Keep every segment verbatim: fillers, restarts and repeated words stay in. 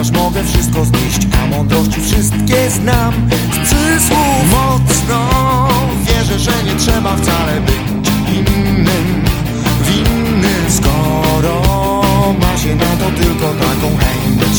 chociaż mogę wszystko znieść, a mądrości wszystkie znam z przysłów. Mocno wierzę, że nie trzeba wcale być innym, winnym, skoro ma się na to tylko taką chęć.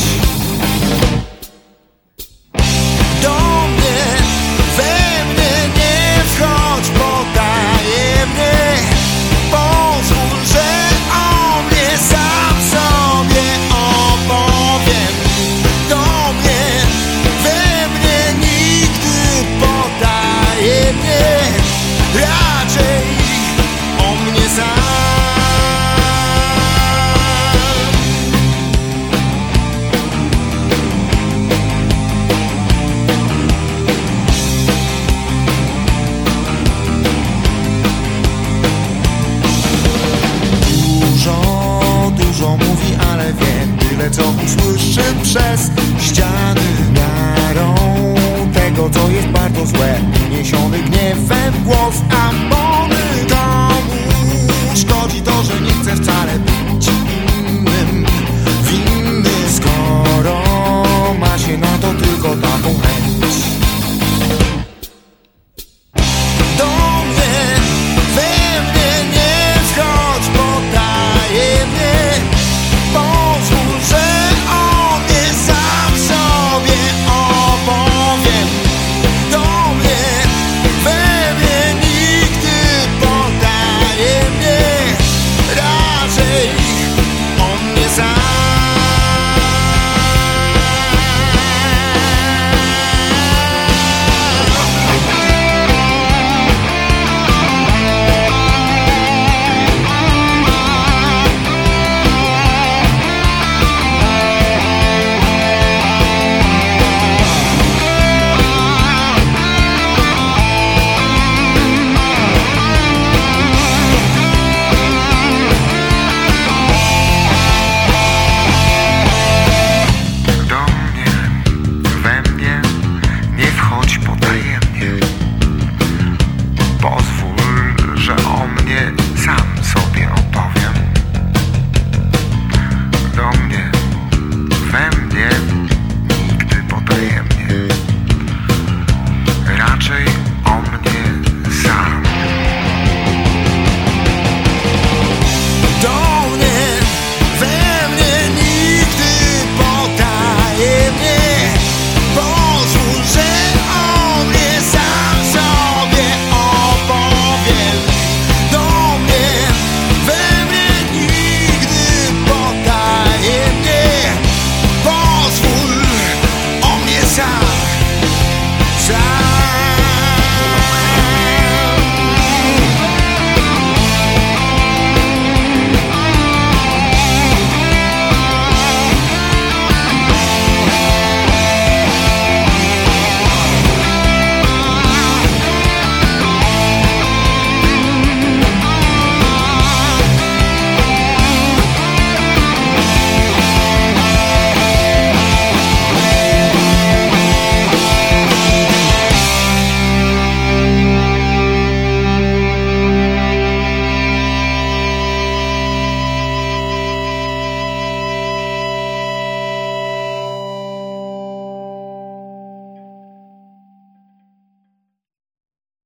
Do mnie, we mnie nie wchodź, podaje mnie. Pozwól, że o mnie sam sobie opowiem. Do mnie, we mnie nigdy, podaje mnie. Raczej o mnie sam. Dużo mówi, ale wie tyle, co usłyszy przez ściany miarą tego, co jest bardzo złe. Uniesiony gniewem głos ambony. Komu szkodzi to, że nie chce wcale